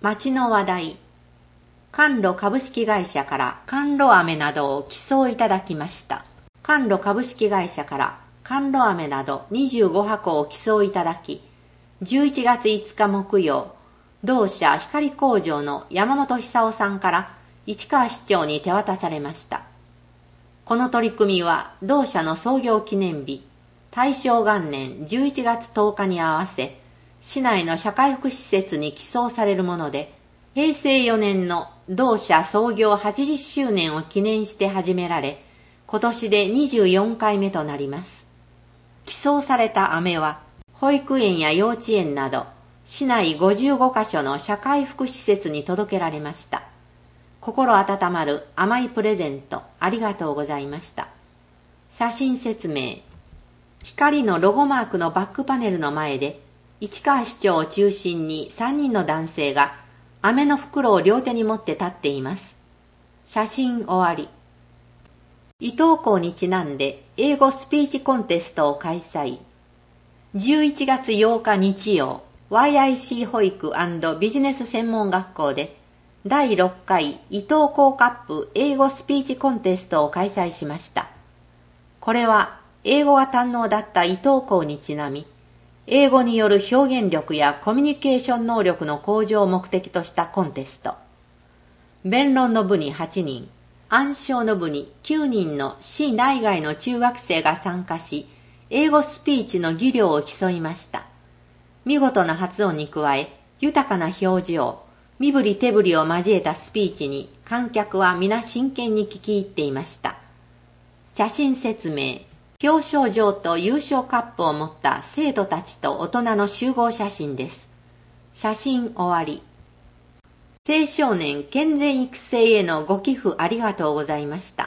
町の話題。甘露株式会社から甘露飴などを寄贈いただきました。甘露株式会社から甘露飴など25箱を寄贈いただき、11月5日木曜、同社光工場の山本久夫さんから市川市長に手渡されました。この取り組みは同社の創業記念日、大正元年11月10日に合わせ、市内の社会福祉施設に寄贈されるもので、平成4年の同社創業80周年を記念して始められ、今年で24回目となります。寄贈された飴は、保育園や幼稚園など、市内55カ所の社会福祉施設に届けられました。心温まる甘いプレゼント、ありがとうございました。写真説明。光のロゴマークのバックパネルの前で、市川市長を中心に3人の男性が、飴の袋を両手に持って立っています。写真終わり。伊東校にちなんで英語スピーチコンテストを開催。11月8日日曜、YIC 保育&ビジネス専門学校で第6回伊東校カップ英語スピーチコンテストを開催しました。これは英語が堪能だった伊東校にちなみ、英語による表現力やコミュニケーション能力の向上を目的としたコンテスト。弁論の部に8人、暗唱の部に9人の市内外の中学生が参加し、英語スピーチの技量を競いました。見事な発音に加え、豊かな表情、身振り手振りを交えたスピーチに観客は皆真剣に聞き入っていました。写真説明。表彰状と優勝カップを持った生徒たちと大人の集合写真です。写真終わり。青少年健全育成へのご寄付ありがとうございました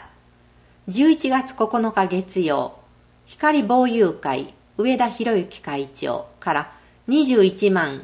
。11月9日月曜、光坊友会上田博之会長から21万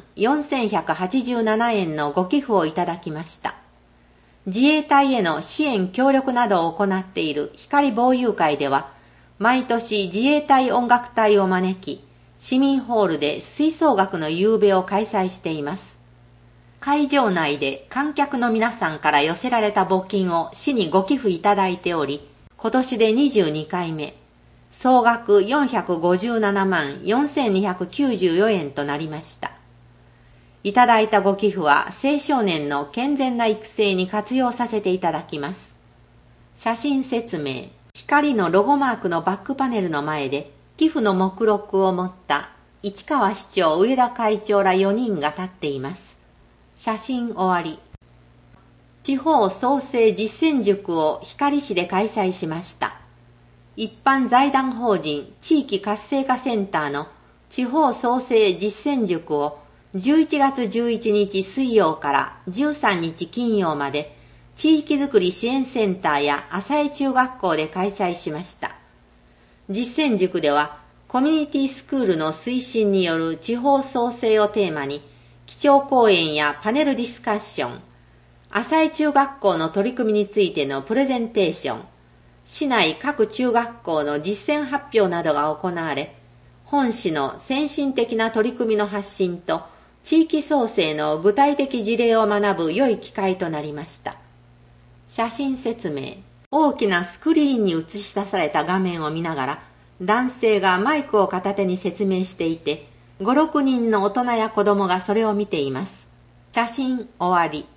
4187円のご寄付をいただきました。自衛隊への支援協力などを行っている光坊友会では、毎年自衛隊音楽隊を招き、市民ホールで吹奏楽の夕べを開催しています。会場内で観客の皆さんから寄せられた募金を市にご寄付いただいており、今年で22回目、総額457万4294円となりました。いただいたご寄付は青少年の健全な育成に活用させていただきます。写真説明。光のロゴマークのバックパネルの前で寄付の目録を持った市川市長上田会長ら4人が立っています。写真終わり。地方創生実践塾を光市で開催しました。一般財団法人地域活性化センターの地方創生実践塾を11月11日水曜から13日金曜まで地域づくり支援センターや浅江中学校で開催しました。実践塾ではコミュニティスクールの推進による地方創生をテーマに基調講演やパネルディスカッション、浅江中学校の取り組みについてのプレゼンテーション、市内各中学校の実践発表などが行われ、本市の先進的な取り組みの発信と地域創生の具体的事例を学ぶ良い機会となりました。写真説明。大きなスクリーンに映し出された画面を見ながら、男性がマイクを片手に説明していて、5、6人の大人や子供がそれを見ています。写真終わり。